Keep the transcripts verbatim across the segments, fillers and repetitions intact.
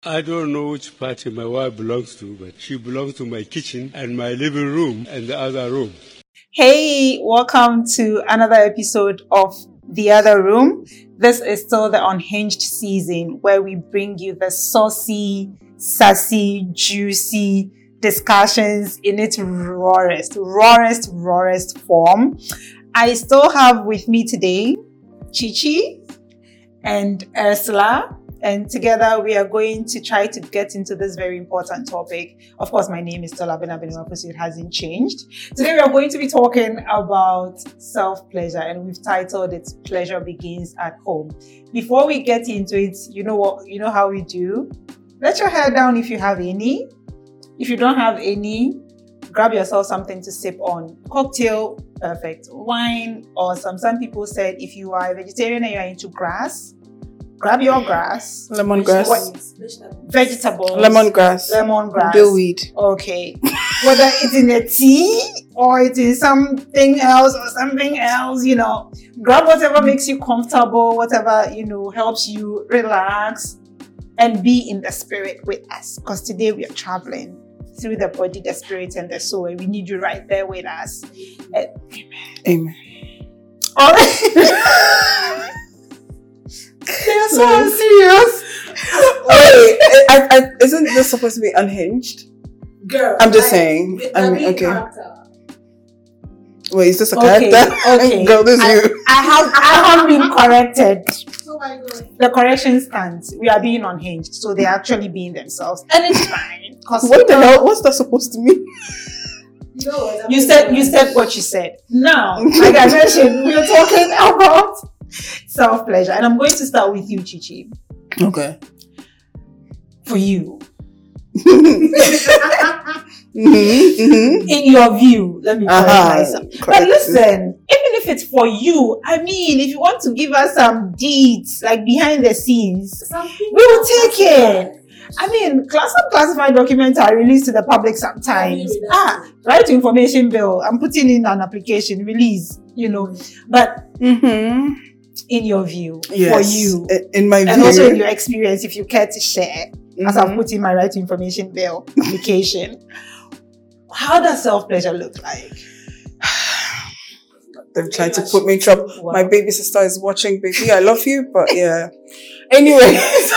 I don't know which party my wife belongs to, but she belongs to my kitchen and my living room and the other room. Hey, welcome to another episode of The Other Room. This is still the Unhinged season where we bring you the saucy, sassy, juicy discussions in its rawest, rawest, rawest form. I still have with me today Chichi and Ursula. And together we are going to try to get into this very important topic. Of course, my name is Tola Benabenuapo, so it hasn't changed. Today we are going to be talking about self-pleasure, and we've titled it Pleasure Begins at Home. Before we get into it, you know what, you know how we do? Let your hair down if you have any. If you don't have any, grab yourself something to sip on. Cocktail, perfect. Wine, awesome. Some people said if you are a vegetarian and you're into grass, grab your grass. Lemongrass. Vegetables. Lemongrass. Lemongrass. Dillweed. Okay. Whether it's in a tea or it's in something else or something else, you know, grab whatever makes you comfortable, whatever, you know, helps you relax and be in the spirit with us. Because today we are traveling through the body, the spirit, and the soul, and we need you right there with us. Uh, Amen. All right. They're so serious. Wait, I, I, isn't this supposed to be unhinged? Girl, I'm just I, saying. I I'm mean, okay. character. Wait, is this a Okay, character? okay. Girl, this is I, you. I have I have been corrected. Oh my god. The correction stands. We are being unhinged, so they're actually being themselves, and it's fine. Cause What the hell? What's that supposed to mean? You know what? I'm You just said gonna- you said what you said. Now, like I mentioned, we are talking about self-pleasure, and I'm going to start with you, Chichi. Okay. For you, Mm-hmm, mm-hmm. in your view, let me correct Uh-huh. myself. But Correct. listen, even if it's for you, I mean, if you want to give us some deeds, like behind the scenes, Something we will take it. I mean, class some classified documents are released to the public sometimes. Yeah, Ah, right to information bill. I'm putting in an application, release, you know. But Mm-hmm. in your view, Yes. for you, I- In my and view. also in your experience, if you care to share, as I've Mhm. put in my right to information bill application, how does self-pleasure look like? They've tried to put me in trouble. Wow. My baby sister is watching, baby. I love you, but yeah. Anyway.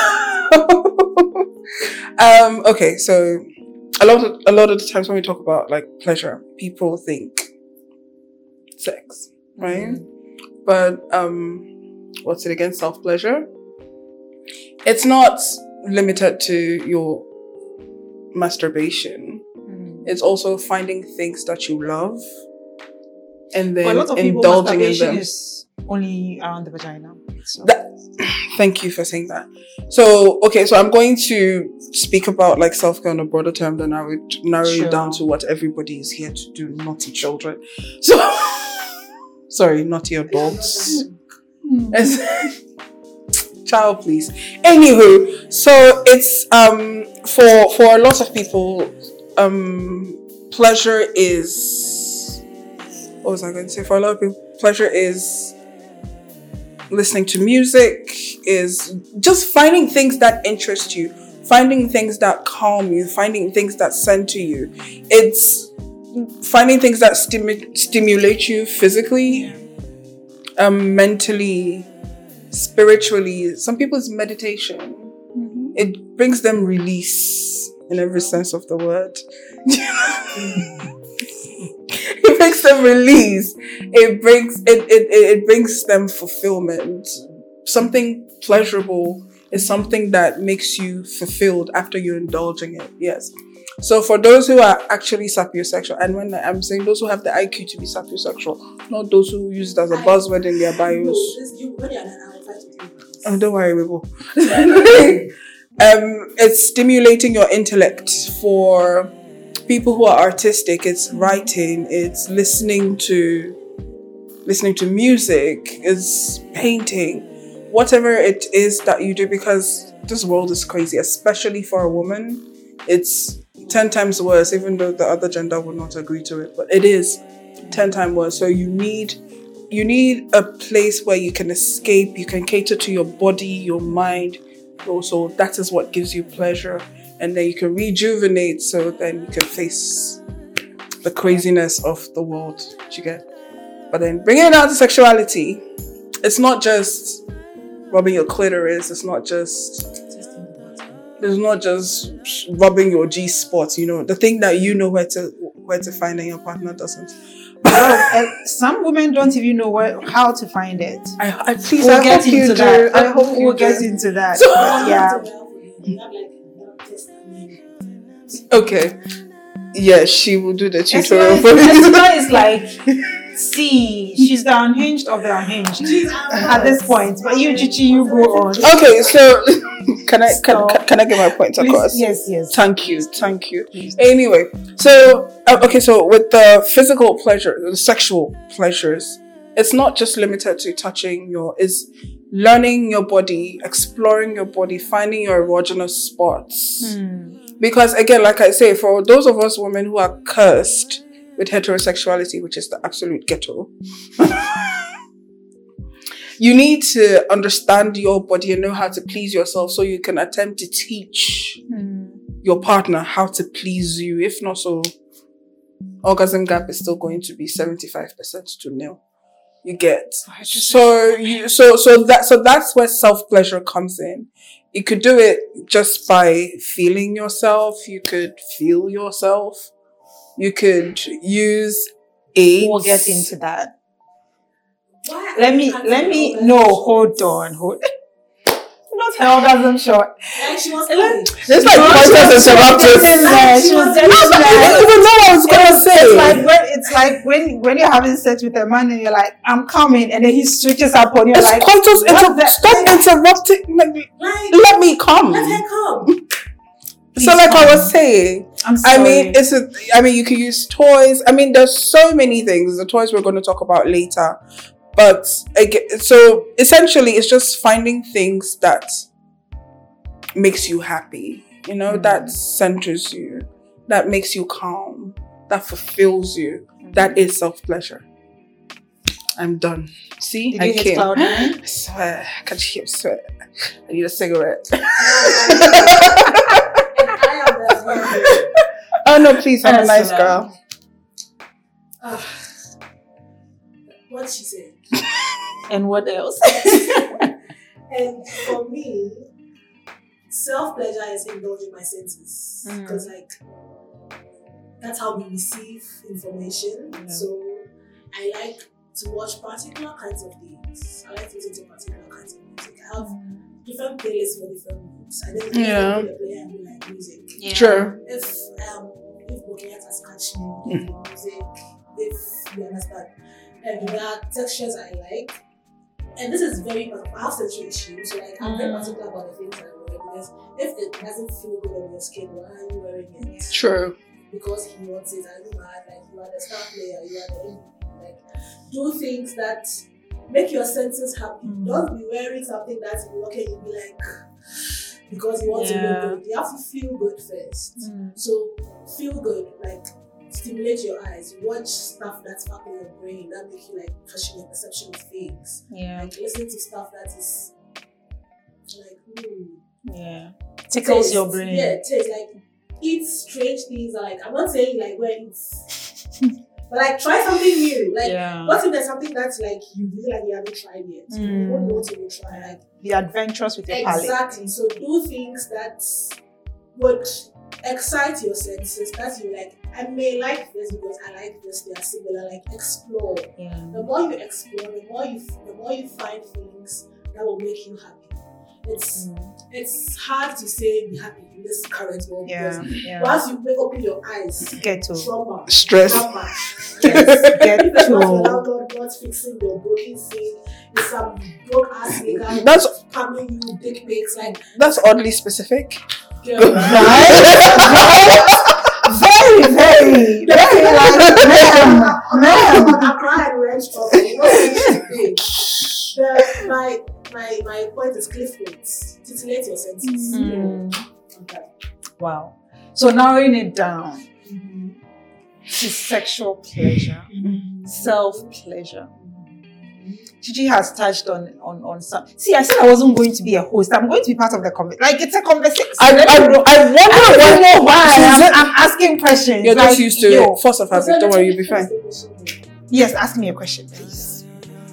um, okay, so a lot of a lot of the times when we talk about like pleasure, people think sex, right? Mm. But um what's it again? Self-pleasure. It's not limited to your masturbation. Mm. It's also finding things that you love and For a then lot of people, indulging in masturbation them. is only around the vagina. So. That, thank you for saying that. So, okay, so I'm going to speak about like self-care on a broader term, then I would narrow Sure. it down to what everybody is here to do, naughty children. So, sorry, naughty adults. As- Child, please. Anywho, so it's um for for a lot of people, um pleasure is what was I going to say? For a lot of people, pleasure is listening to music, is just finding things that interest you, finding things that calm you, finding things that center you. It's finding things that stimu- stimulate you physically, um, mentally, spiritually. Some people's meditation. Mhm. It brings them release in every sense of the word. It makes them release. It brings it, it it brings them fulfillment. Something pleasurable is something that makes you fulfilled after you're indulging it. Yes. So for those who are actually sapiosexual, and when I'm saying those who have the I Q to be sapiosexual, not those who use it as a buzzword in their No, bios. this, you, when you're an hour, five to three minutes. Oh, don't worry, we will. um, it's stimulating your intellect. For people who are artistic, it's writing, it's listening to listening to music, it's painting, whatever it is that you do, because this world is crazy, especially for a woman. It's ten times worse, even though the other gender would not agree to it, but it is ten times worse. So you need you need a place where you can escape, you can cater to your body, your mind, Also, that is what gives you pleasure. And then you can rejuvenate, so then you can face the craziness of the world. Do you get? But then bringing it down to sexuality, it's not just rubbing your clitoris. It's not just. It's not just rubbing your G spot. You know, the thing that you know where to where to find and your partner doesn't. Well, uh, some women don't even know where, how to find it. I, I please. We'll I get hope you into do. that. I hope you we'll do. get into that. So- But yeah. You have like a testament. Okay. Yeah, she will do the Esma tutorial for me. Esma is like, see, she's the unhinged of the unhinged at this point. But you, Chichi, you go on. Okay, so can I can, So- can, can I get my point Please, across? yes, yes. Thank you, thank you. Anyway, so uh, okay, so with the physical pleasure, the sexual pleasures, it's not just limited to touching your. It's learning your body, exploring your body, finding your erogenous spots. Hmm. Because again, like I say, for those of us women who are cursed with heterosexuality, which is the absolute ghetto, you need to understand your body and know how to please yourself so you can attempt to teach Hmm. your partner how to please you. If not, so orgasm gap is still going to be seventy-five percent to nil. You get. So you so so that so that's where self-pleasure comes in. You could do it just by feeling yourself. You could feel yourself. You could use aids. We'll get into that. Why Let me, can't let you me, orgasm no, short? hold on, hold Not her orgasm short. Like she was coming. It's like No, pointers she and was interrupters. getting there. She was getting No, but you there. didn't even know what I was gonna say. It's like when it's like when when you're having sex with a man and you're like, I'm coming, and then he switches up on you It's like, pointers. what Inter- the- stop interrupting. Let me, Like, let me come. let her come. Please So, like I come. was saying, I'm I sorry. mean, it's a. I mean, you can use toys. I mean, there's so many things. The toys we're going to talk about later, but again, so essentially, it's just finding things that makes you happy. You know, Mm. that centers you, that makes you calm, that fulfills you. That is self pleasure. I'm done. See, Did I you hit came. cloud nine? I swear, I can hear sweat. I need a cigarette. I am the Oh no, please, I'm a Yes, nice ma'am. girl. Ah. What she said. And what else? And for me, self pleasure is indulging my senses Mm. because, like, that's how we receive information. Yeah. So, I like to watch particular kinds of things. I like to listen to particular kinds of music. I have different playlists for different moods. I don't Yeah. play play and do like music. Yeah. Sure. If um if Bokiat has catched me with the music, if you understand, and there are textures I like. And this is very, I have sensory issues, so like I'm very Mm. particular about the things I wear because if it doesn't feel good on your skin, why are you wearing it? True. Because he wants it, are you mad? Like you are the star player, you are the M V P. Like do things that make your senses happy. Mm. Don't be wearing something that's okay, you'll be like because you want Yeah. to look good. You have to feel good first. Mm. So feel good, like stimulate your eyes, watch stuff that's fucking your brain, that make you like question your perception of things. Yeah. Like listen to stuff that is like ooh, Yeah. Tickles taste. your brain. Yeah, taste like eat strange things. Like I'm not saying like where it's but like try something new. Like Yeah. what if there's something that's like you really like you haven't tried yet? You Mm. don't know till you try. Like Be adventurous with your palate. exactly. So do things that would excite your senses. That you like. I may like this because I like this. They are similar. Like explore. Yeah. The more you explore, the more you the more you find things that will make you happy. It's Mm. it's hard to say be happy in this current world Yeah. because Yeah. once you wake open your eyes, Get to. trauma, Stress. trauma. Yes. Get If it's not your to. landlord not fixing your broken sink, it's some broke ass nigga That's- spamming you dick pics like That's oddly specific. girl. Very, very, very like, ma'am, ma'am. I cried and went trouble. You know what I mean? The- My my my point is cliff notes. Titillate your senses. Mm. Okay. Wow. So narrowing it down Mm-hmm. to sexual pleasure, self pleasure. Chichi has touched on on on some. See, I said I wasn't going to be a host. I'm going to be part of the conversation. Like it's a conversation. I, I, I wonder I don't know why. I'm, that, I'm asking questions. You're like, just used to yo, it. Force of habit. Don't worry, you'll be fine. Yes, ask me a question, please.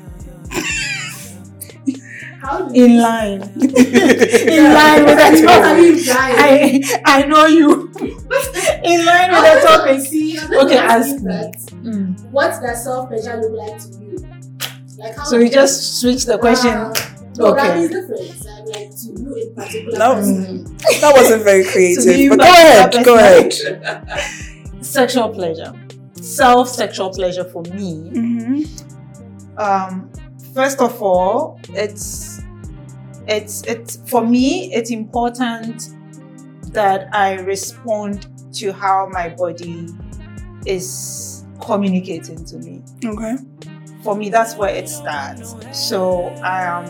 How do you In line. In line with the topic. I, I know you. In line with the topic. See, Okay, ask me. that. Mm. What does self-pleasure look like to you? Like how So you just switch the question. Uh, no, that Okay. is different. Like, like to you in particular. No. person. That wasn't very To creative. me, But my go ahead. personal- Go ahead. Sexual pleasure. Self-sexual pleasure for me. Mm-hmm. Um, first of all, it's it's it's for me. It's important that I respond to how my body is communicating to me. Okay. For me, that's where it starts. So I am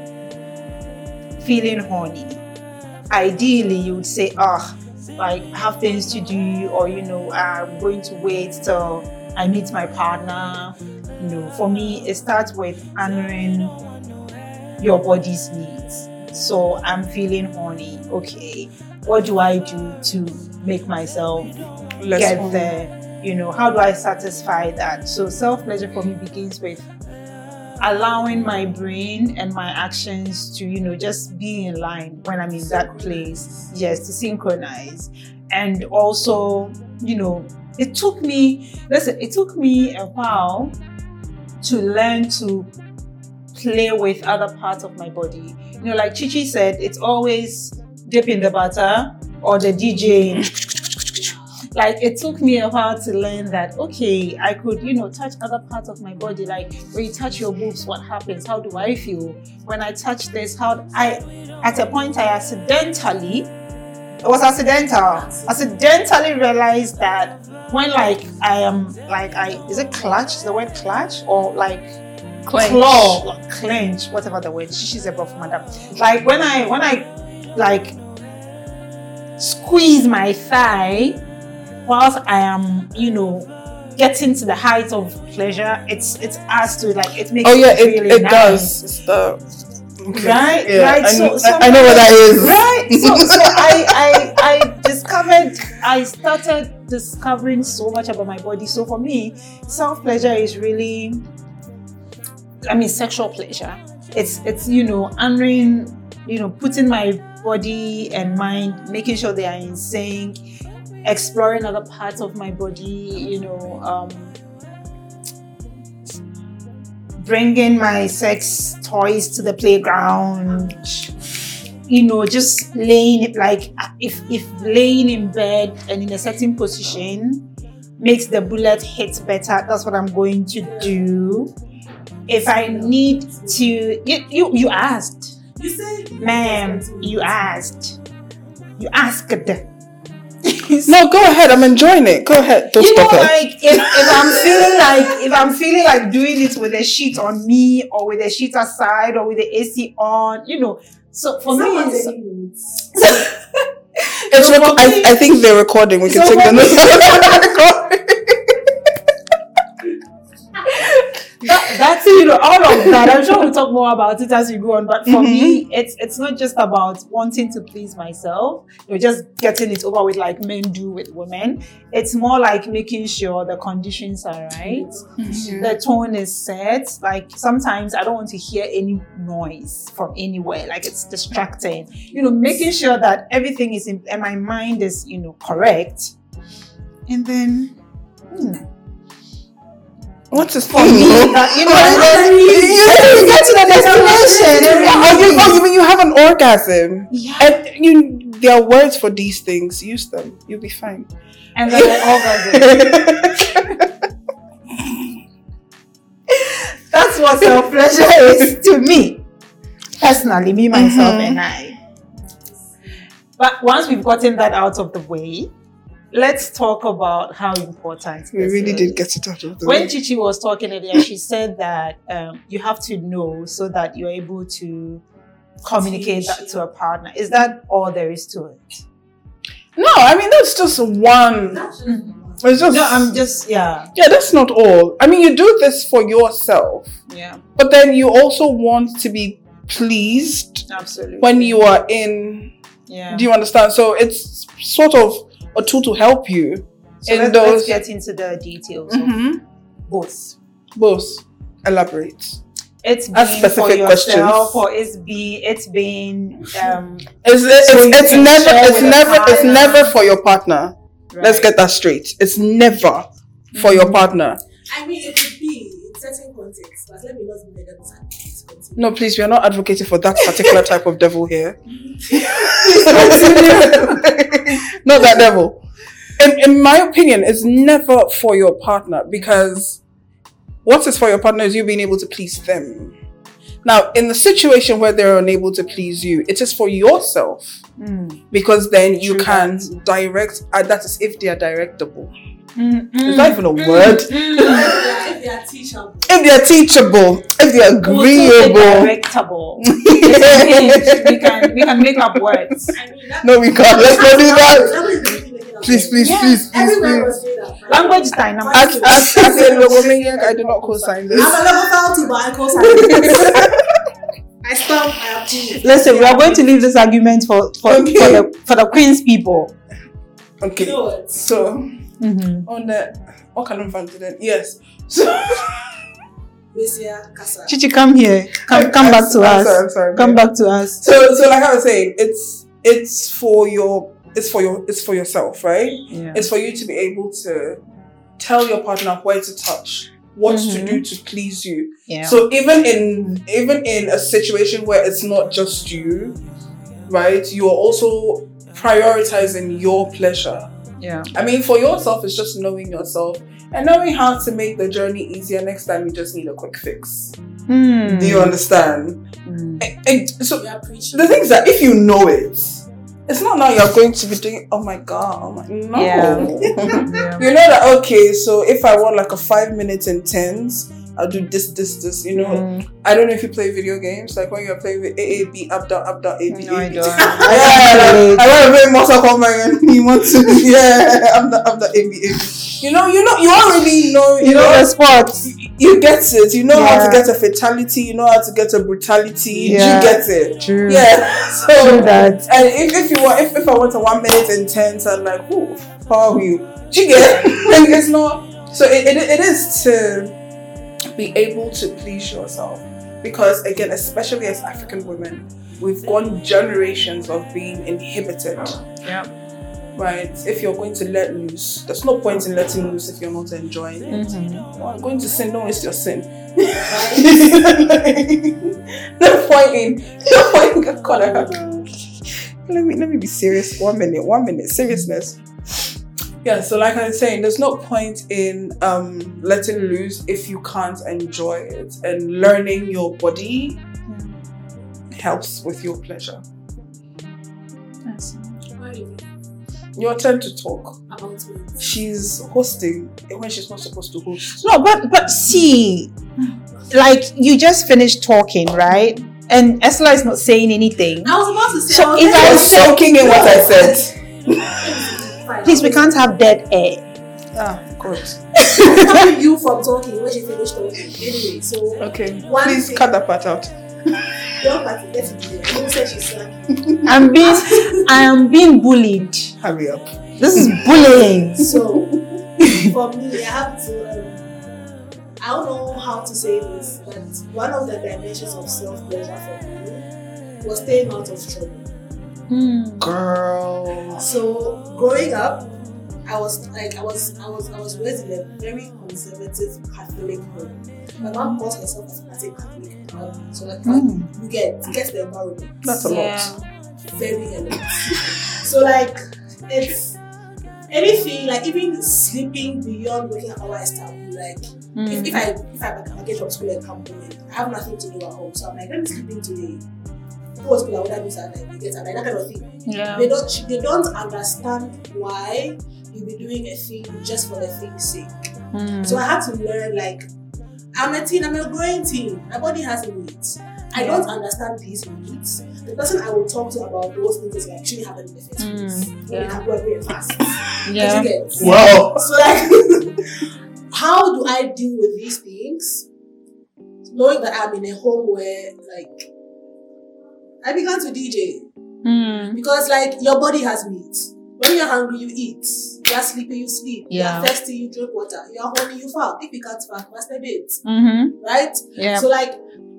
feeling horny. Ideally, you would say, "Ah, like I have things to do," or you know, I'm going to wait till I meet my partner. You know, for me, it starts with honoring your body's needs. So I'm feeling horny. Okay, what do I do to make myself Let's get move. there? You know, how do I satisfy that? So self-pleasure for me begins with allowing my brain and my actions to, you know, just be in line when I'm in that place. Yes, to synchronize. And also, you know, it took me, listen, it took me a while to learn to play with other parts of my body. You know, like Chichi said, it's always dip in the butter or the DJing. Like it took me a while to learn that, okay, I could, you know, touch other parts of my body. Like when you touch your boobs, what happens? How do I feel? When I touch this, how I, at a point I accidentally, it was accidental, accidentally realized that when like I am, like I, is it clutch? Is the word clutch? Or like Clench. claw, like clench, whatever the word. She's a buff madam. Like when I, when I like squeeze my thigh, whilst I am, you know, getting to the height of pleasure, it's it's us to like it makes Oh yeah, it it, really it nice. does. It's the okay. Right, Yeah, right. I, So, so I, I know what that is. Right. So, so I, I I discovered I started discovering so much about my body. So for me, self pleasure is really, I mean, sexual pleasure. It's it's you know honoring, you know, putting my body and mind, making sure they are in sync. Exploring other parts of my body, you know, um, bringing my sex toys to the playground, you know, just laying it like if if laying in bed and in a certain position makes the bullet hit better, that's what I'm going to do. If I need to, you you, you asked, You said, ma'am, you asked, you asked. No, go ahead. I'm enjoying it. Go ahead. Don't You know, stop it. like if, if I'm feeling like if I'm feeling like doing it with a sheet on me or with a sheet aside or with the A C on, you know. So for me, someone it's, taking notes. It's so reco- for me- I, I think they're recording. We can So take for the me- notes. that, that's you know all of that. I'm sure we'll talk more about it as we go on. But for me, it's it's not just about wanting to please myself. You're just getting it over with like men do with women. It's more like making sure the conditions are right. The tone is set. Like sometimes I don't want to hear any noise from anywhere. Like it's distracting. You know, making sure that everything is in and my mind is, you know, correct. And then hmm, What's his for me, that, you know, and then you get to the destination. Oh, you, oh, you mean you have an orgasm? Yeah. And you, there are words for these things. Use them. You'll be fine. And then I orgasm. That's what self-pleasure is to me. Personally, me, myself, Mhm. and I. But once we've gotten that out of the way, let's talk about how important We this really is. did get it out of the When way. Chichi was talking earlier, she said that um, you have to know so that you're able to communicate that to a partner. Is that all there is to it? No, I mean that's just one. That's just Mm. It's just No, I'm just yeah. yeah. That's not all. I mean, you do this for yourself, Yeah. but then you also want to be pleased Absolutely. when you are in. Yeah. Do you understand? So it's sort of a tool to help you so in let's, those. let's get into the details Mhm. of both. Both. Elaborate. It's been Ask for specific yourself, questions. or it's been it's been um. It's it's, So you it's can never share it's with a never it's partner. never for your partner. Let's right. get that straight. It's never for your partner. I mean, it could be in certain contexts, but let me not be negative. Continue. No, please, we are not advocating for that particular type of devil here. Not that devil. In, in my opinion, it's never for your partner, because what is for your partner is you being able to please them. Now, in the situation where they're unable to please you, it is for yourself, Mm. because then you True can that. direct, and that is if they are directable. Mm, It's mm, not even a word. If they are teachable, If they are teachable, if they are agreeable. Directable. It's we can we can make up words. I mean, that, No, we can't. Let's not do that. that was really making up Please, sense. please, Yeah. please, please, Everyone please. was doing that. Language time. I'm As, as, as a logomaniac, I do not co-sign this. I'm a level faulty, but I co-sign. I stamp, I approve. Listen, we are going to leave this argument for for, Okay. for the for the Queen's people. You Okay, know what? so Mm-hmm. on the what kind of incident? Yes. So Mesia Kasa. Chichi, come here. Come come back to I'm us. sorry, I'm sorry. Come back to us. So, so like I was saying, it's it's for your it's for your it's for yourself, right? Yeah. It's for you to be able to tell your partner where to touch, what to Mhm. do to please you. Yeah. So even in even in a situation where it's not just you, right? You are also prioritizing your pleasure. yeah. I mean, for yourself, it's just knowing yourself and knowing how to make the journey easier. Next time, you just need a quick fix. Hmm. Do you understand? Hmm. And- and so We are preaching. the thing is that if you know it, it's not now you're going to be doing. Oh my god! Oh my no. Yeah. Yeah. You know that okay. So if I want like a five minutes intense, I'll do this, this, this. You know. Mm. I don't know if you play video games, like when you're playing with A A B, up, down, up, down, A B. No, I A B. don't. Yeah, I want to play Mortal Kombat and you want to, yeah, up, down, up, down, A B, A B. You know, you know, you already know, you, You know the sports. you, you get it. You know how Yeah. to get a fatality, you know how to get a brutality. Yeah. You get it. True. Yeah. So, True that. and if, if you want, if, if I want a one minute intense, I'm like, whoo, how are you? Do you get it? Like, it's not, so it, it, it is to be able to please yourself, because again, especially as African women, we've gone generations of being inhibited, Yeah. right? If you're going to let loose, there's no point in letting loose if you're not enjoying it. Mm-hmm. Well, I'm going to sin, don't waste your sin. No point in no point in God, I have- let me let me be serious for one minute one minute seriousness. Yeah, so like I was saying, there's no point in um, letting loose if you can't enjoy it. And learning your body helps with your pleasure. Your turn to talk. About what? She's hosting when she's not supposed to host. No, but but see, like you just finished talking, right? And Esla is not saying anything. I was about to say. So I was if I I was say- soaking in what I said. Fine. Please, we can't have dead air. Ah, God. stopping you from talking when she finished talking. Anyway, so Okay. One Please thing- cut that part out. don't party, get it there. Who said she's slacking? I'm being I am being bullied. Hurry up. This is bullying. So for me, I have to. Um, I don't know how to say this, but one of the dimensions of self pleasure for me was staying out of trouble. Hmm. Girl. So growing up, I was like I was I was I was raised in a very conservative Catholic home. My mom calls herself a fanatic Catholic. Um, so like Mm. you get you get the environment. That's a Yeah. lot. Very early. So like it's anything like even sleeping beyond working hours time. Like if, if I if I, I get from school and come home, I have nothing to do at home. So I'm like, let me sleep in today. What school I would have done like you get like that kind of thing. Yeah. They don't they don't understand why you be doing a thing just for the thing's sake. Hmm. So I had to learn like I'm a teen, I'm a growing teen. My body has needs. I Yeah. don't understand these needs. The person I will talk to about those things is actually having in the first Mm, place. So yeah. they can go very fast. Yeah. You get? Wow. So like, how do I deal with these things? Knowing that I'm in a home where like I began to D J. Mm. Because like your body has needs. When you're hungry, you eat. You are sleepy, you sleep. Yeah. You are thirsty, you drink water. You are horny, you fuck. If you can't fuck, masturbate. Mm-hmm. Right? Yeah. So like,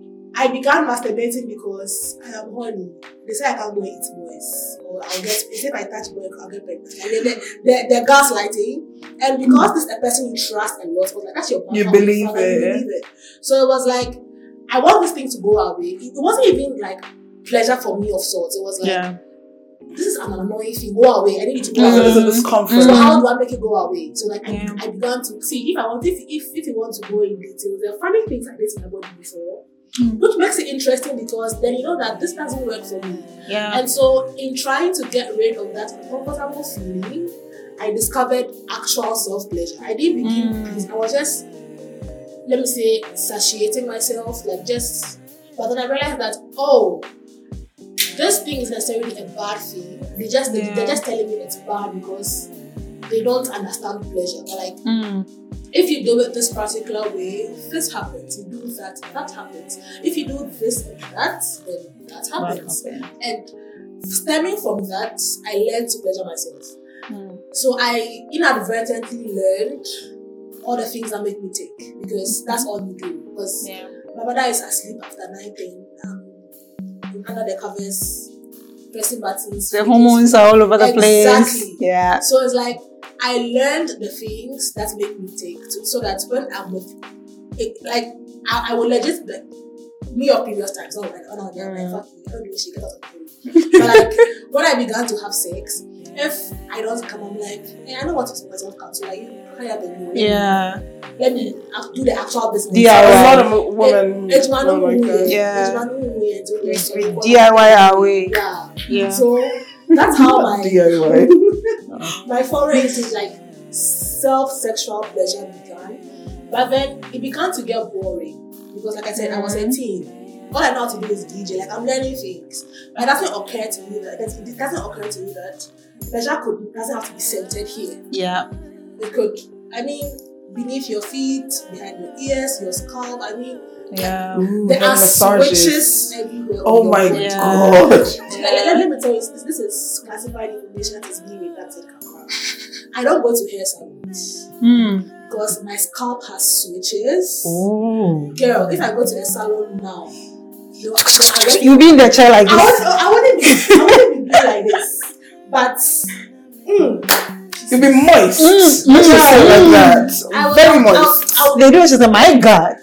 I began masturbating because I am horny. They say I can't go eat boys. Or I'll get, they say if I touch boy, I'll get pregnant. And then they, they, they're gaslighting. And because this is a person you trust a lot, was like, that's your partner. You believe you it. believe it. So it was like, I want this thing to go away. It wasn't even like pleasure for me of sorts. It was like, Yeah. this is an annoying thing. Go away. I need you to go There's away. a little discomfort. Mm. So how do I make it go away? So like Yeah. I, I began to see if I want if if if you want to go in details, there are funny things I did to my body before, Mm. which makes it interesting because then you know that this doesn't work for me. Yeah. And so in trying to get rid of that uncomfortable feeling, I discovered actual self pleasure. I didn't begin. Mm. I was just let me say satiating myself, like just. But then I realized that oh. this thing is necessarily a bad thing. They just they, Yeah. they're just telling me it's bad because they don't understand pleasure. But like Mm. if you do it this particular way, this happens. You do that, that happens. If you do this and that, then that happens. That And stemming from that, I learned to pleasure myself. Mm. So I inadvertently learned all the things that make me tick because that's all you do. Because Yeah. my mother is asleep after nine ten. Um, under the covers, pressing buttons. The hormones are all over the place. Exactly. Yeah. So it's like I learned the things that make me take to, so that when I'm with it, like I, I will legit like me or previous times, not like oh no, yeah, Mm. like fuck you, I don't give a shit, get out of the room. But like when I began to have sex, if I don't come, I'm like, hey, I know what to do myself come. So like you hurry up and do it. Yeah. Let me uh, do the actual business. D I Y. A lot of women. It's my oh my God. Yeah. We We D I Y our way. Yeah. Yeah. So that's how my D I Y. my foray into like self-sexual pleasure began. But then it began to get boring because, like I said, I was eighteen. All I know how to do is D J. Like I'm learning things, but it doesn't occur to me that it doesn't occur to me that pleasure could doesn't have to be centered here. Yeah. It could. I mean, beneath your feet, behind your ears, your scalp. I mean, Yeah. Ooh, there the are massages. switches everywhere. on Oh your my body. Yeah. God. Let, let, let me tell you, this, this is classified information that is being redacted. I don't go to hair salons Mm. because my scalp has switches. Ooh. Girl, if I go to a salon now, they will- they are ready- You be in the chair like I this. wouldn't, I wouldn't be, I wouldn't be doing like this. But, mm, You'll be moist. Mm, Let's mm, just say it like mm. that. I would, Very I would, moist. I would, They do it. She's like, my God.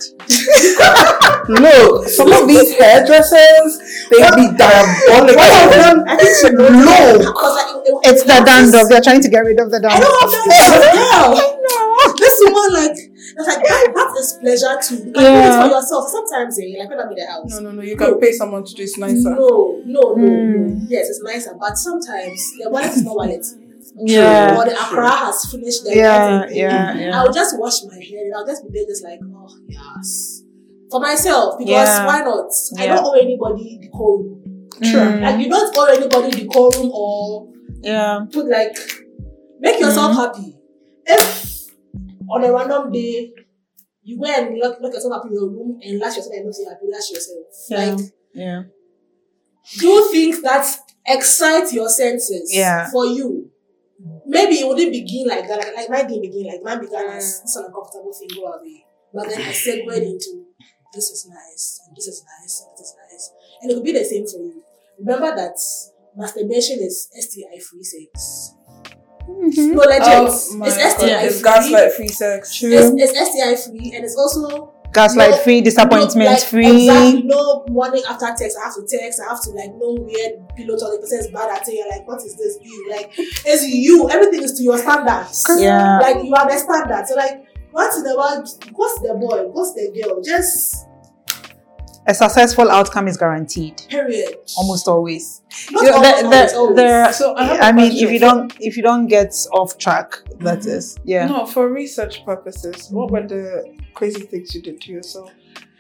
Look, some of these hairdressers, they be diabolical. I think she knows No. because like, it, it, It's the it was- dandruff. They're trying to get rid of the I dandruff. don't have that. Girl, this woman like, it's like that, that is pleasure too. You can do Yeah. it for yourself. Sometimes, eh, like when I'm in the house. No, no, no. You can pay someone to do it nicer. No, no, no, Mm. no. Yes, it's nicer, but sometimes the wallet is not wallet. Yeah. Or the Accra has finished the Yeah, writing. yeah, yeah. I'll just wash my hair and I'll just be there just like, oh yes. For myself, because Yeah. why not? I Yeah. don't owe anybody decorum. Mm. Like you don't owe anybody decorum or Yeah. put like make yourself happy. If on a random day you go and lock, lock yourself up in your room and lash yourself and not say happy, lash yourself. Yeah. Like Yeah. do things that excite your senses Yeah. for you. Maybe it wouldn't begin like that. Like, like mine didn't begin like mine began as this uncomfortable thing go away. But then I segued into this is nice and this is nice and this is nice. And it could be the same for you. Remember that masturbation is S T I free sex. Mm-hmm. No legit. Oh my it's S T I God. free. It's gaslight free sex. True. It's, it's S T I free and it's also Gaslight no- free, disappointment no, like, free. Exactly. No morning after text. I have to text. I have to like no weird pillow talk. The person is bad at it. You're like, what is this? You like it's you. Everything is to your standards. Yeah. Like you understand that. So like once in a while, what's the boy? What's the girl? Just A successful outcome is guaranteed. period. Almost always. Not You know, always, the- always, the- always. there- So I, have a I mean, question. if you don't, if you don't get off track, that is, yeah. No, for research purposes, what were the crazy things you did to yourself?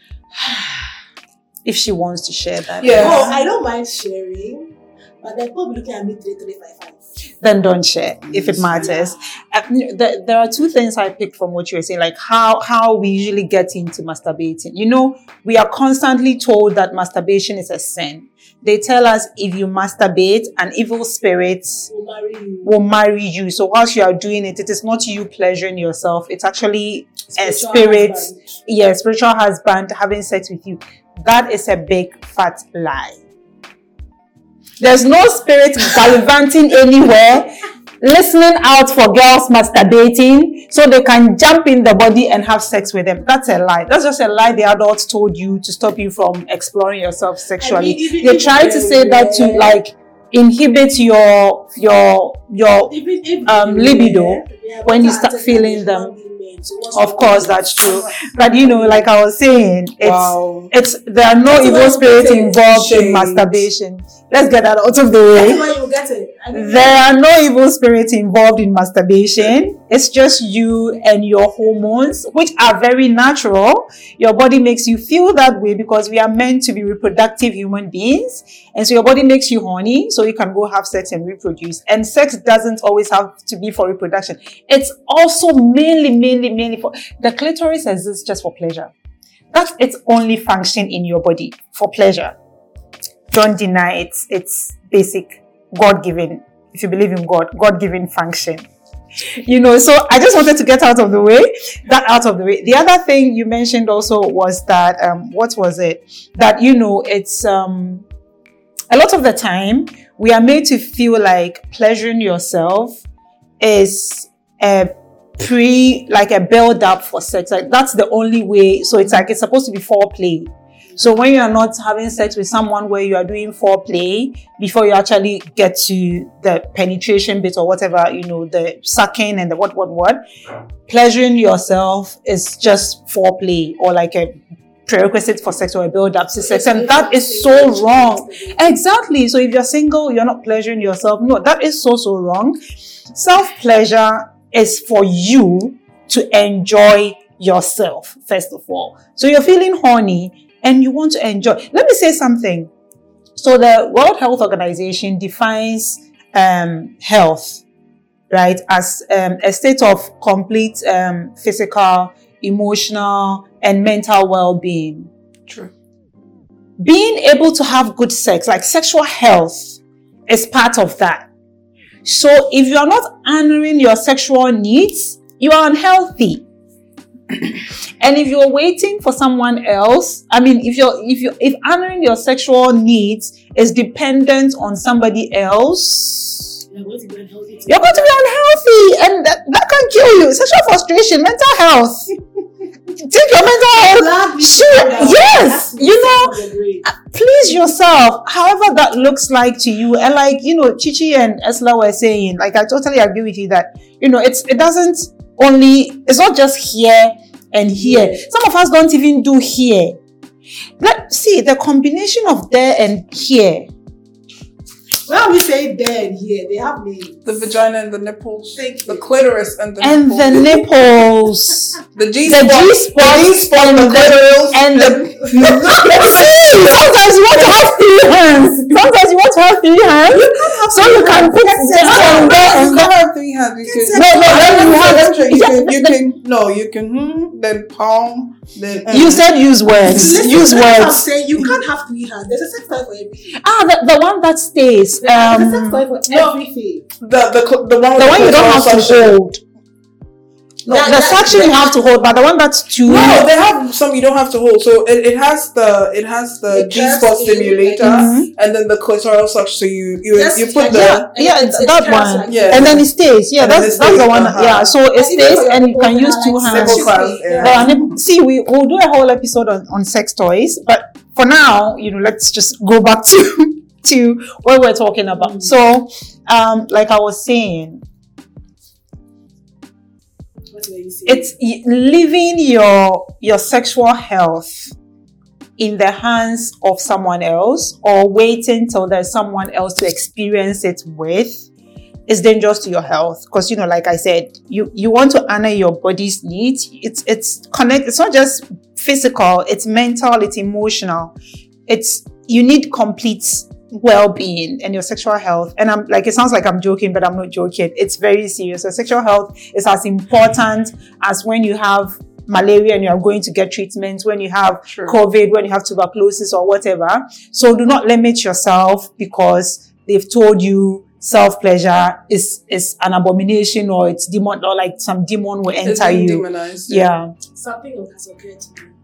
If she wants to share that. Yeah. Oh, I don't mind sharing, but they're probably looking at me three three five five. then don't share if it matters. Uh, there, there are two things I picked from what you were saying, like how, how we usually get into masturbating. You know, we are constantly told that masturbation is a sin. They tell us if you masturbate, an evil spirit Will marry you. will marry you. So whilst you are doing it, it is not you pleasuring yourself. It's actually a Spiritual spirit, husband. yeah, spiritual husband having sex with you. That is a big fat lie. There's no spirit gallivanting anywhere, listening out for girls masturbating so they can jump in the body and have sex with them. That's a lie. That's just a lie the adults told you to stop you from exploring yourself sexually. I mean, even They if try to they're say that to rare- like inhibit your your your Even if um, you libido were, yeah, when you but start that's feeling a them. human being, so what's Of wrong course, with that's that? true. But you know, like I was saying, it's Wow. it's there are no That's evil why you spirits get it. involved in Shade. masturbation. Let's get that out of the That's way. why you get it. I mean, There are no evil spirits involved in masturbation. It's just you and your hormones, which are very natural. Your body makes you feel that way because we are meant to be reproductive human beings. And so your body makes you horny so you can go have sex and reproduce. And sex doesn't always have to be for reproduction. It's also mainly, mainly, mainly for the clitoris exists just for pleasure. That's its only function in your body, for pleasure. Don't deny it's its basic God-given, if you believe in God, God-given function. You know, so I just wanted to get out of the way, that out of the way. The other thing you mentioned also was that, um, what was it? That, you know, it's, um, a lot of the time we are made to feel like pleasuring yourself is a pre, like a build up for sex. Like that's the only way. So it's like, it's supposed to be foreplay. So when you are not having sex with someone where you are doing foreplay before you actually get to the penetration bit or whatever, you know, the sucking and the what, what, what, pleasuring yourself is just foreplay or like a prerequisite for sex or a build up to sex. And that is so wrong. Exactly. So if you're single, you're not pleasuring yourself. No, that is so, so wrong. Self-pleasure is for you to enjoy yourself, first of all. So you're feeling horny and you want to enjoy. Let me say something. So the World Health Organization defines um, health, right, as um, a state of complete um, physical, emotional, and mental well-being. True. Being able to have good sex, like sexual health, is part of that. So if you are not honoring your sexual needs, you are unhealthy. And if you're waiting for someone else, I mean, if you're, if you, if honoring your sexual needs is dependent on somebody else, you're going to be unhealthy too. you're going to be unhealthy, and that, that can kill you. Sexual frustration, mental health. Take your mental health. Love Sure, yourself. yes, That's you know, the grade. please yourself, however that looks like to you. And like, you know, Chichi and Esla were saying, like, I totally agree with you that, you know, it's, it doesn't only, it's not just here and here. Some of us don't even do here. Let's see the combination of there and here. When we say there and here, they have names. The vagina and the nipples. Thank The you. clitoris and the And nipples. the nipples. The G The spot. G-spot The G-spot, and the the- clitoris. and the sometimes you want to have three hands. Sometimes you want to have three hands. So you can put this No, and there you and can't there. have three hands. You can, No, no, then you have- Let me try. You yeah, can, you the- can, no, you can, hmm, then palm, then. uh, You said use words. Listen, Use that's what I'm words. saying. You can't have three hands. There's a sex toy for everything. Ah, the, the one that stays. There's a sex Um, toy for no. everything. the, the, cl- the one with the one you don't have to suction. hold. No, That- the that- suction you have to hold, but the one that's too. No, they have some you don't have to hold. So it, it has the it has the It G spot curves in, stimulator Mhm. and then the clitoral suction. So you you, Yes, you put like the that. Yeah, it's It that curves one. like Yeah. And then it stays. Yeah, And then that's it that's the stays, one. uh-huh. Yeah, so it Even stays for your and you can nipples, use they two are like hands. Nipple clamp, Yeah. yeah. There are nip- See, we will do a whole episode on, on sex toys, but for now, you know, let's just go back to to what we're talking about. Mm. So, um, like I was saying, What were you saying? it's y- leaving your your sexual health in the hands of someone else or waiting till there's someone else to experience it with is dangerous to your health. Because, you know, like I said, you you want to honor your body's needs. It's it's connect. It's not just physical. It's mental. It's emotional. It's you need complete well-being and your sexual health, and I'm like, it sounds like I'm joking, but I'm not joking. It's very serious. Your sexual health is as important as when you have malaria and you are going to get treatment, when you have True. COVID, when you have tuberculosis or whatever. So do not limit yourself because they've told you self-pleasure is, is an abomination, or it's demon, or like some demon will It's enter been you. demonized. Yeah. Something has occurred to me.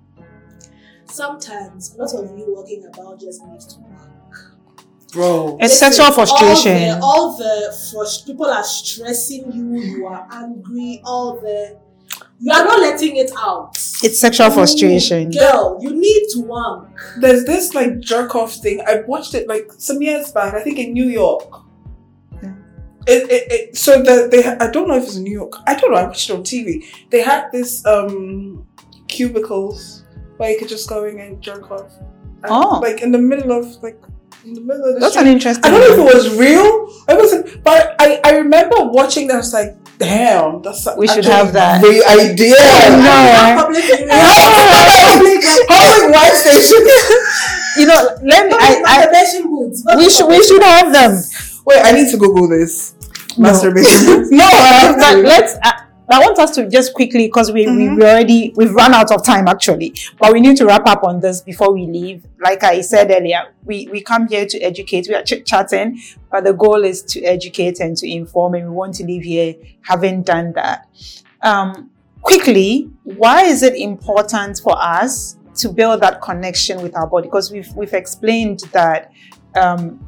Sometimes a lot of you walking about just need to work. Bro. It's Listen, sexual frustration. All the, all the frust- people are stressing you. You are angry. All the you are not letting it out. It's sexual frustration. Girl, you need to work. There's this like jerk off thing. I watched it like some years back. I think in New York. Yeah. It, it, it so the, they I don't know if it's in New York. I don't know. I watched it on T V. They had this um cubicles where you could just go in and jerk off. And, Oh. like in the middle of like in the middle of the That's street. an interesting I don't know if one. it was real. I was, but I, I remember watching that. I was like, damn, that's We should actually have that. the idea. No, eh? Public viewing. Public, public wife station. You know, let me. I, I, Masturbation booths. we should. We should have them. Wait, I need to Google this. No. Masturbation. No, uh, but let's. Uh, I want us to just quickly, because we, Mhm. we we already we've run out of time actually, but we need to wrap up on this before we leave. Like I said earlier, we we come here to educate. We are chit chatting, but the goal is to educate and to inform, and we want to leave here having done that. Um, quickly, why is it important for us to build that connection with our body? Because we've we've explained that um,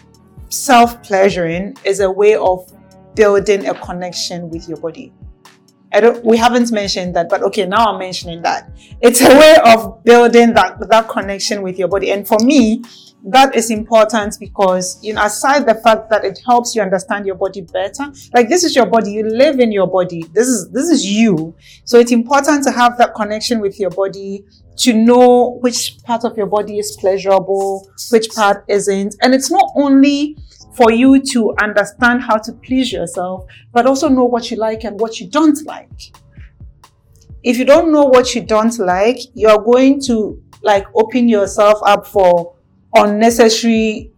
self-pleasuring is a way of building a connection with your body. I don't, we haven't mentioned that, but okay, now I'm mentioning that. It's a way of building that, that connection with your body. And for me, that is important because, you know, aside the fact that it helps you understand your body better, like this is your body, you live in your body. This is, this is you. So it's important to have that connection with your body, to know which part of your body is pleasurable, which part isn't. And it's not only for you to understand how to please yourself, but also know what you like and what you don't like. If you don't know what you don't like, you're going to like open yourself up for unnecessary,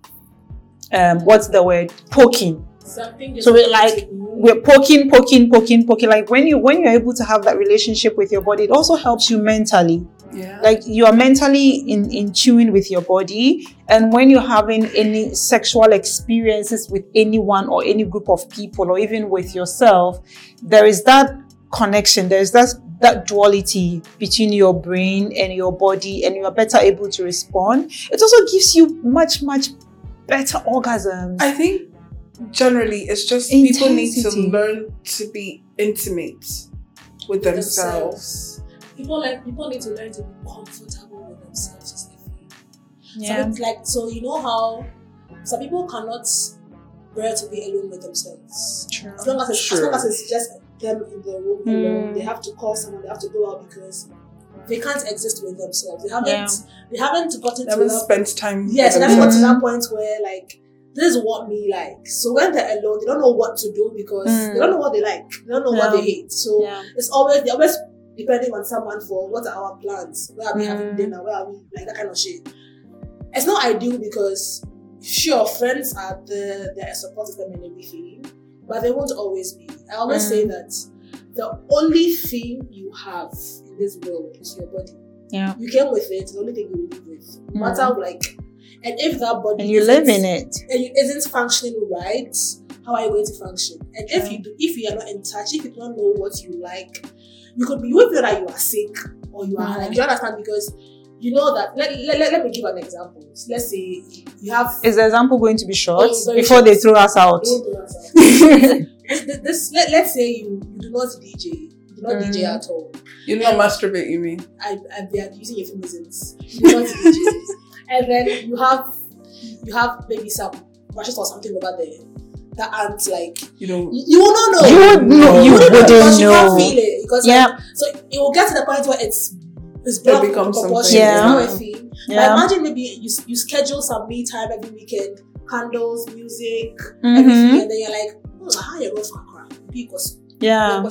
um, what's the word? Poking. Something just So we're like, we're poking, poking, poking, poking. Like when you, when you're able to have that relationship with your body, it also helps you mentally. Yeah. Like you are mentally in, in tune with your body. And when you're having any sexual experiences with anyone or any group of people, or even with yourself, there is that connection. There's that, that duality between your brain and your body, and you are better able to respond. It also gives you much, much better orgasms. I think generally it's just people need to Intensity. learn to be intimate with themselves. People like people need to learn to be comfortable with themselves as they feel. Yeah. So it's like so you know how some people cannot bear to be alone with themselves. True. As long as it's, as Sure. long as it's just them in the room Mm. alone, they have to call someone. They have to go out because they can't exist with themselves. They haven't. Yeah. They haven't gotten They to haven't that. spent time Yes, with they haven't got to themselves. that point where like this is what me like. So when they're alone, they don't know what to do because Mm. they don't know what they like. They don't know what Yeah. they hate. So Yeah. it's always they're always depending on someone for what are our plans, where are we having Mm. dinner, where are we like that kind of shit. It's not ideal because sure friends are there, they're supportive them and everything, but they won't always be. I always Mm. say that the only thing you have in this world is your body. Yeah. You came with it, it's the only thing you live with. No Mm. matter like and if that body And you isn't- live in it. and it isn't functioning right, how are you going to function? And if Yeah. you do, if you are not in touch, if you don't know what you like, you could be you will feel like you are sick or you are Mhm. like you understand because you know that. Let, let, let, let me give an example. Let's say you have Is the example going to be short Oh, very before short. they throw us out? Don't do that. this, this, this let, let's say you, you do not D J, you do not D J Mhm. at all. You don't masturbate, you mean? I, I they are using euphemisms. You do not D J, and then you have you have maybe some rashes or something over there that aren't like You don't. you, you will not know. You would know. You wouldn't wouldn't because you can't know. feel it because Yeah. like, so it will get to the point where it's it's blood becomes proportion. something. It's Yeah. not a thing. Yeah. But imagine maybe you you schedule some me time every weekend, candles, music, Mhm. everything, and then you're like, hmm, how you go for a because Yeah.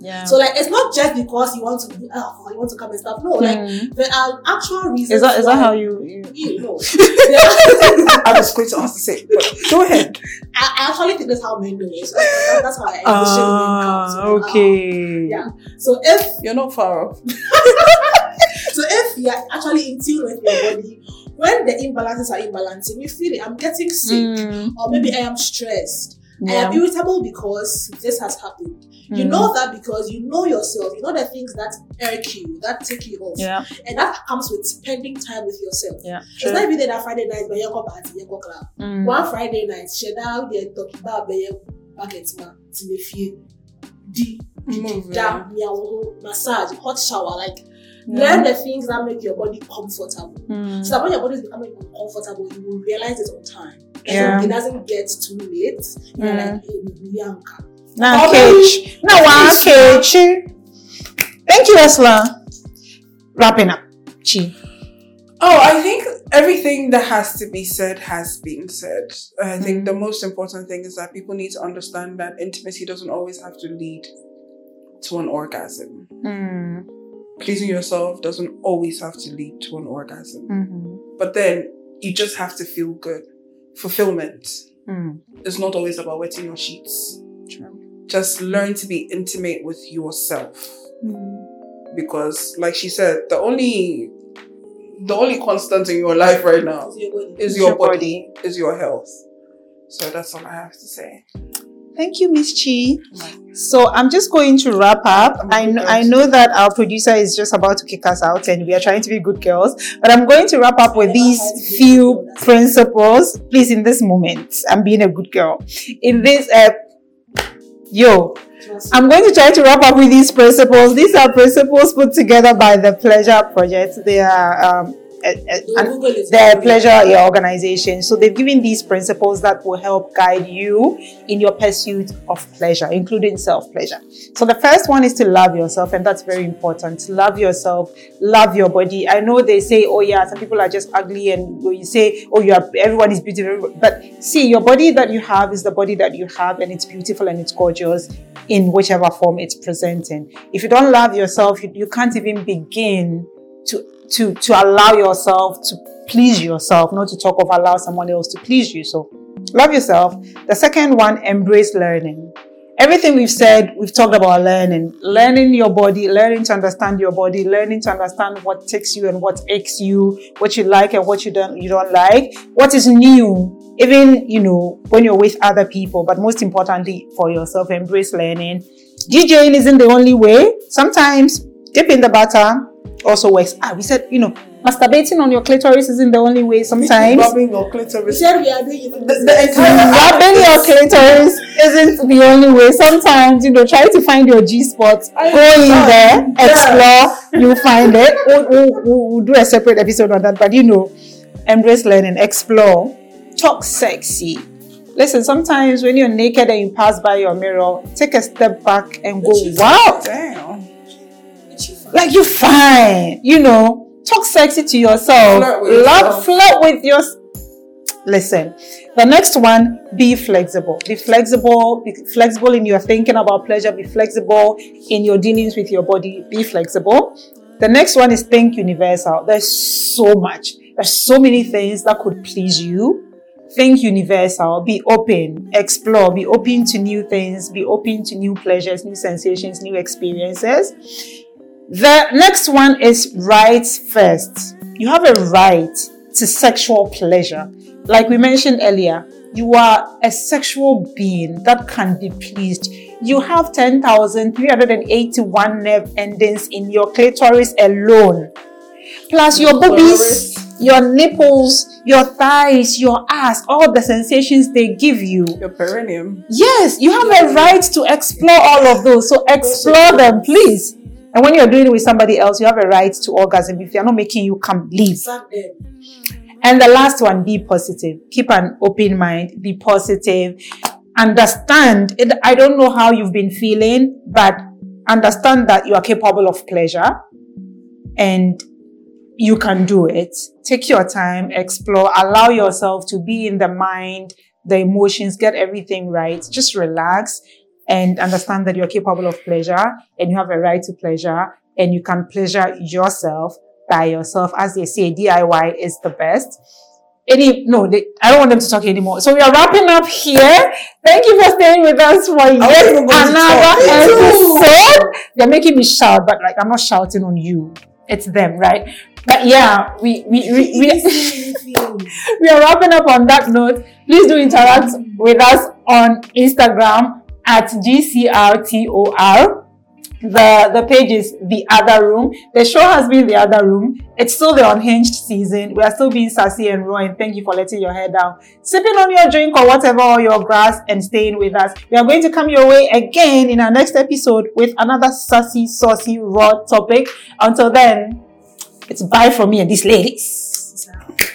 Yeah. So like, it's not just because you want to do alcohol, you want to come and stuff. No, like Mm. there are actual reasons. Is that is that why- how you? you... You know, there are- I was going to ask the same, but go ahead. I, I actually think that's how men do it. So that- that's how I envision men comes. Ah, okay. Yeah. So if You're not far off. so if you're actually in tune with your body, when the imbalances are imbalancing, you feel it. I'm getting sick, Mm. or maybe I am stressed. I Yeah. am irritable because this has happened. You Mm. know that because you know yourself. You know the things that irk you, that take you off. Yeah. And that comes with spending time with yourself. Yeah. It's not every day that Friday night, but you go party, you go club. Mm. One Friday night, share down there talk about be bucket man to the few. The Move, that meow massage, hot shower, like Yeah. learn the things that make your body comfortable. Mm. So that when your body is becoming uncomfortable, you will realize it on time. Yeah. So it doesn't get too late. You're Mm. like, hey, Bianca. Now, Oh, Cage. Now, one Cage. Thank you, Esla. Wrapping up. Chi. Oh, I think everything that has to be said has been said. I think the most important thing is that people need to understand that intimacy doesn't always have to lead to an orgasm. Mm. Pleasing yourself doesn't always have to lead to an orgasm. Mm-hmm. But then you just have to feel good. Fulfillment Mm. is not always about wetting your sheets. True. Just learn to be intimate with yourself. Mm. Because, like she said, the only the only constant in your life right now So your body. is It's your, your body, is your health. So that's all I have to say. Thank you, Miss Chi. So I'm just going to wrap up. I'm I know, good. I know that our producer is just about to kick us out and we are trying to be good girls, but I'm going to wrap up with these few principles. Please, in this moment, I'm being a good girl. In this, uh, yo, I'm going to try to wrap up with these principles. These are principles put together by the Pleasure Project. They are, um, a, a, You an- Google it. the pleasure yeah, organization. So they've given these principles that will help guide you in your pursuit of pleasure, including self-pleasure. So the first one is to love yourself, and that's very important. Love yourself, love your body. I know they say, oh yeah, some people are just ugly, and you say, oh, you are, everyone is beautiful. But see, your body that you have is the body that you have, and it's beautiful and it's gorgeous in whichever form it's presenting. If you don't love yourself, you, you can't even begin to to to allow yourself to please yourself, not to talk of allow someone else to please you. So love yourself. The second one, embrace learning. Everything we've said, we've talked about learning. Learning your body, learning to understand your body, learning to understand what takes you and what aches you, what you like and what you don't you don't like, what is new, even, you know, when you're with other people, but most importantly for yourself, embrace learning. DJing isn't the only way. Sometimes dip in the butter also works. Ah, we said, you know, masturbating on your clitoris isn't the only way. Sometimes Rubbing your We clitoris. said we are doing it. The, the entire rubbing your clitoris isn't the only way. Sometimes, you know, try to find your G spot. Go in there, explore, you'll find it. We'll, we'll, we'll, we'll do a separate episode on that. But, you know, embrace learning, explore, talk sexy. Listen, sometimes when you're naked and you pass by your mirror, take a step back and go, wow, Damn. like you're fine. You know, talk sexy to yourself. Flirt with Love, yourself. flirt with your. Listen, the next one, be flexible. Be flexible. Be flexible in your thinking about pleasure. Be flexible in your dealings with your body. Be flexible. The next one is think universal. There's so much. There's so many things that could please you. Think universal. Be open. Explore. Be open to new things. Be open to new pleasures, new sensations, new experiences. The next one is rights first. You have a right to sexual pleasure. Like we mentioned earlier, you are a sexual being that can be pleased. You have ten thousand three hundred eighty-one nerve endings in your clitoris alone. Plus your boobies, your nipples, your thighs, your ass, all the sensations they give you. Your perineum. Yes, you have a right to explore all of those. So explore them, please. And when you're doing it with somebody else, you have a right to orgasm. If they're not making you come, leave. Suck them. And the last one, be positive. Keep an open mind. Be positive. Understand. It, I don't know how you've been feeling, but understand that you are capable of pleasure and you can do it. Take your time, explore, allow yourself to be in the mind, the emotions, get everything right. Just relax. and understand that you're capable of pleasure and you have a right to pleasure and you can pleasure yourself by yourself. As they say, D I Y is the best. Any, no, they, I don't want them to talk anymore. So we are wrapping up here. Thank you for staying with us for yet another episode. They're making me shout, but like, I'm not shouting on you. It's them, right? But yeah, we, we, we, we, we are wrapping up on that note. Please do interact with us on Instagram at G C R T O R. The, the page is The Other Room. The show has been The Other Room. It's still the unhinged season. We are still being sassy and raw, and thank you for letting your hair down, sipping on your drink or whatever, or your grass, and staying with us. We are going to come your way again in our next episode with another sassy, saucy, raw topic. Until then, it's bye from me and these ladies.